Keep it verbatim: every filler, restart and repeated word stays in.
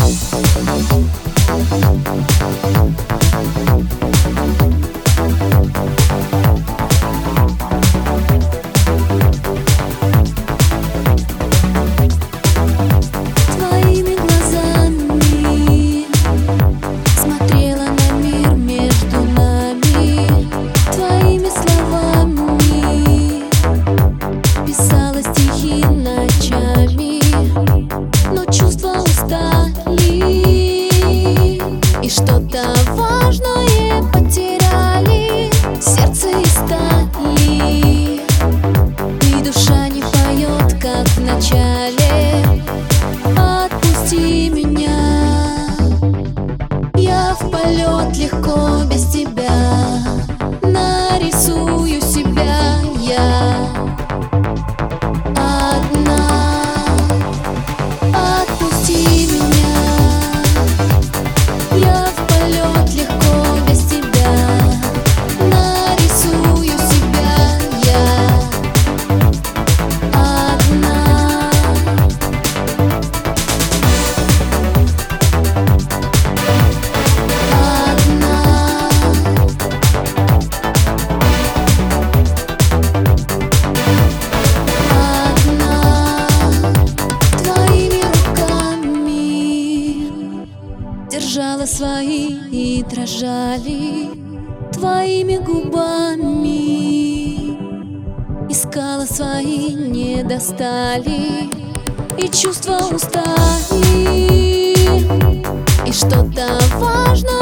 Что-то важное потеряли, сердце из стали, и душа не поет, как в начале. Отпусти меня, я в полет легко без тебя, нарисую себя я одна. Отпусти меня, я в полет легко без тебя, нарисую себя я одна. Одна. Одна. Твоими руками держала свои и дрожали, твоими губами искала свои, не достали, и чувства устали, и что-то важное